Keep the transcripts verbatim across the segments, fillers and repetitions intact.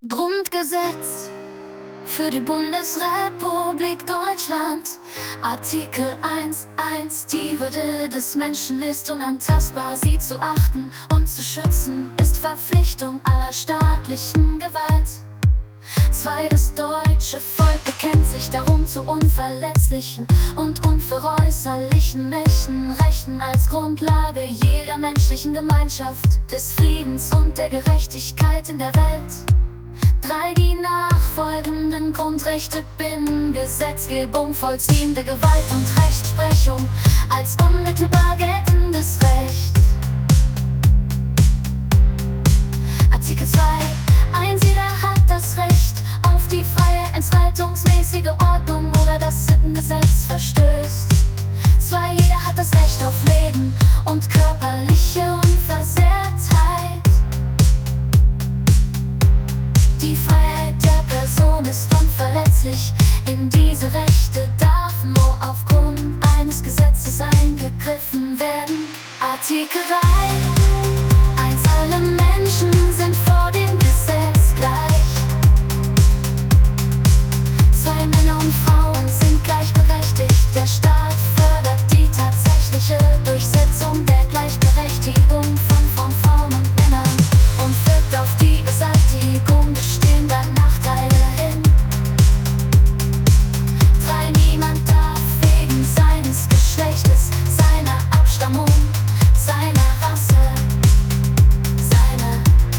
Grundgesetz für die Bundesrepublik Deutschland. Artikel eins Punkt eins Die Würde des Menschen ist unantastbar. Sie zu achten und zu schützen ist Verpflichtung aller staatlichen Gewalt. zwei Das deutsche Volk bekennt sich darum zu unverletzlichen und unveräußerlichen Menschenrechten als Grundlage jeder menschlichen Gemeinschaft, des Friedens und der Gerechtigkeit in der Welt. drei Die nachfolgenden Grundrechte: Binnengesetzgebung, vollziehende Gewalt und Rechtsprechung als unmittelbar geltendes Recht. Artikel zwei Punkt eins Jeder hat das Recht auf die freie, entfaltungsmäßige Ordnung oder das Sittengesetz verstößt. zwei Jeder hat das Recht auf Leben und körperliche Unversehrtheit. Die Freiheit der Person ist unverletzlich. In diese Rechte darf nur aufgrund eines Gesetzes eingegriffen werden. Artikel drei Punkt eins Alle Menschen sind vor dem Gesetz gleich. Zwei Männer und Frauen sind gleichberechtigt. Der Staat fördert die tatsächliche Durchsetzung der Gleichberechtigung von Frauen, Frauen und Männern und wirkt auf die Beseitigung bestehender Nachteile hin. drei Niemand darf wegen seines Geschlechtes, seiner Abstammung, seiner Rasse, seiner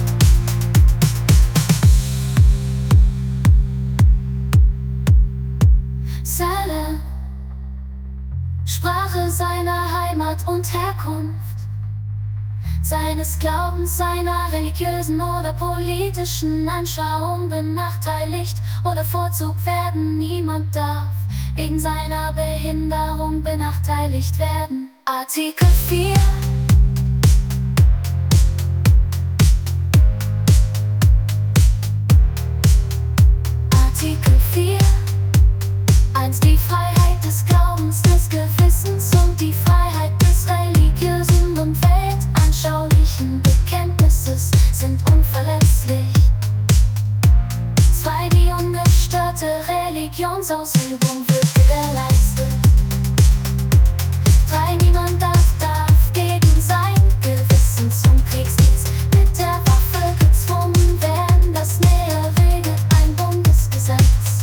Zelle, Sprache, seiner Heimat und Herkunft, seines Glaubens, seiner religiösen oder politischen Anschauung benachteiligt oder vorzugt werden. Niemand darf wegen seiner Behinderung benachteiligt werden. Artikel vier Artikel vier Punkt eins Die Freiheit des Glaubens, des Gewissens und die Freiheit des religiösen und weltanschaulichen Bekenntnisses sind unverletzlich. zwei Die ungestörte Religionsausübung wird gewährleistet. drei Niemand darf, darf gegen sein Gewissen zum Kriegsdienst mit der Waffe gezwungen werden. Das Nähe regelt ein Bundesgesetz.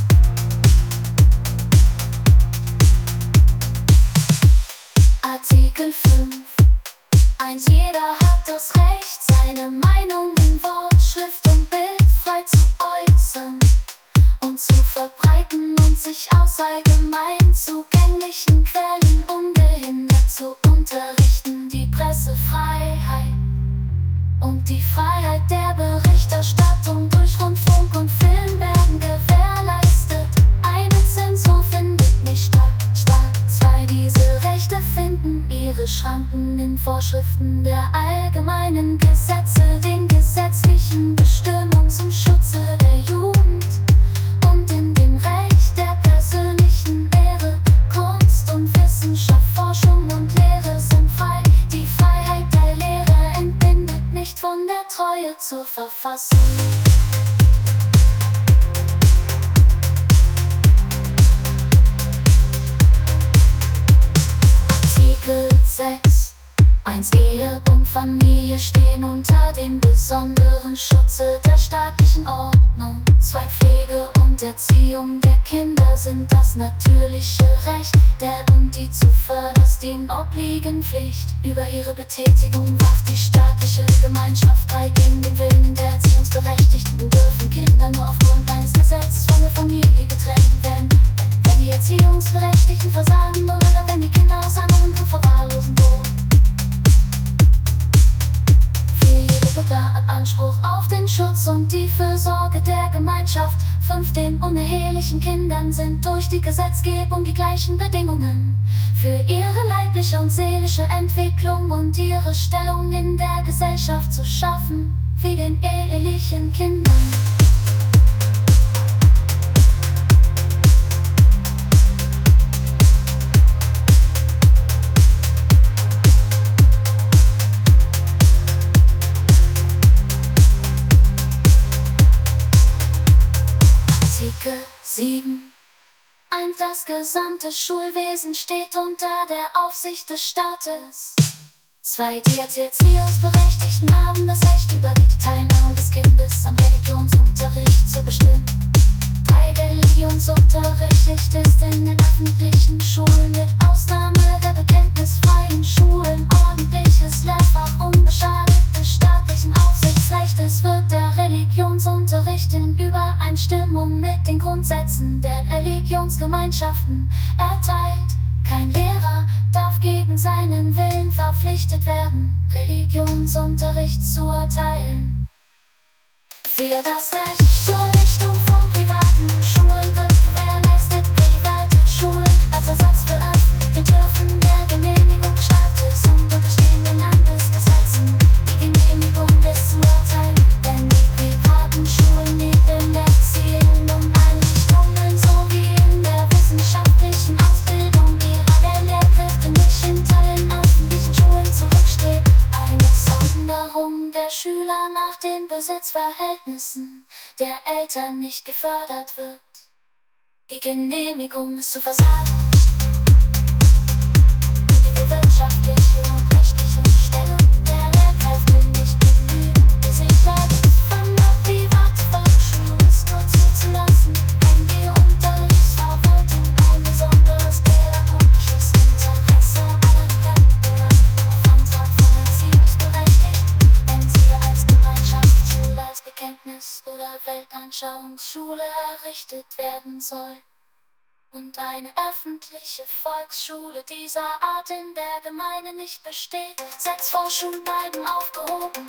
Artikel fünf Punkt eins Jeder hat das Recht, seine Meinung in Wort, Schrift und Bild frei zu äußern und zu verbreiten und sich aus allgemein zugänglichen Quellen ungehindert zu unterrichten. Die Pressefreiheit und die Freiheit der Berichterstattung durch Rundfunk und Film werden gewährleistet. Eine Zensur findet nicht statt. zwei Diese Rechte finden ihre Schranken in Vorschriften der allgemeinen Gesetze, den gesetzlichen Bestimmungen zum Schutze der Jugend und in dem Recht der persönlichen Ehre. Kunst und Wissenschaft, Forschung und Lehre sind frei. Die Freiheit der Lehre entbindet nicht von der Treue zur Verfassung. Artikel sechs Punkt eins Ehe und Familie stehen unter dem besonderen Schutze der staatlichen Ordnung. zwei Pflege und Erziehung der Kinder sind das natürliche Recht der und die zuvörderst ihnen obliegen Pflicht. Über ihre Betätigung warf die staatliche Gemeinschaft bei. Gegen den Willen der Erziehungsberechtigten dürfen Kinder nur aufgrund eines Gesetzes von der Familie getrennt werden. Wenn die Erziehungsberechtigten versagen oder wenn die Kinder aus anderen Gründen verwahrlosen wurden. Jeder Bürger hat Anspruch auf den Schutz und die Fürsorge der Gemeinschaft. fünf Den unehelichen Kindern sind durch die Gesetzgebung die gleichen Bedingungen für ihre leibliche und seelische Entwicklung und ihre Stellung in der Gesellschaft zu schaffen, wie den ehelichen Kindern. Artikel sieben. Ein Das gesamte Schulwesen steht unter der Aufsicht des Staates. Zwei Die Erziehungsberechtigten haben das Recht, über die Teilnahme des Kindes am Religionsunterricht zu bestimmen. Drei Religionsunterricht ist in den öffentlichen Schulen mit Ausnahme der bekenntnisfreien Schulen ordentliches Lehrfach unbeschadet des staatlichen Aufsichtsrechtes. Wird der Religionsunterricht in Übereinstimmung mit den Grundsätzen der Religionsgemeinschaften erteilt. Kein Lehrer darf gegen seinen Willen verpflichtet werden, Religionsunterricht zu erteilen. Für das Recht zur Richtung von privaten Schulen wird gewährleistet. Private Schulen als Ersatz für öffentliche dürfen der Genehmigung Staates und unterstehenden Landesgesetzen die Genehmigung bis zu erteilen, wenn die privaten Schulen neben erziehenden Einrichtungen sowie in der wissenschaftlichen Ausbildung ihrer Lehrkräfte nicht hinter den öffentlichen Schulen zurückstehen. Eine Sonderung der Schüler nach den Besitzverhältnissen der Eltern nicht gefördert wird. Die Genehmigung ist zu versagen. Die wirtschaftliche und rechtliche Stellung der Lehrkräfte nicht genügend gesichert. Von der privaten Volksschule ist nur zuzulassen, wenn die Unterrichtsverwaltung ein besonderes pädagogisches Interesse anerkennt oder auf Antrag von Erziehungsberechtigten, wenn sie als Gemeinschaftsschule, als Bekenntnis- oder Weltanschauungsschule errichtet werden soll. Und eine öffentliche Volksschule dieser Art in der Gemeinde nicht besteht. Sechs Vorschulen bleiben aufgehoben.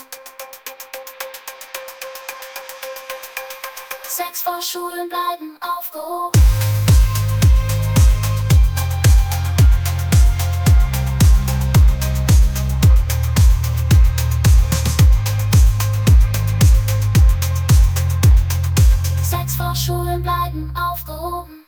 Sechs Vorschulen bleiben aufgehoben. Sechs Vorschulen bleiben aufgehoben.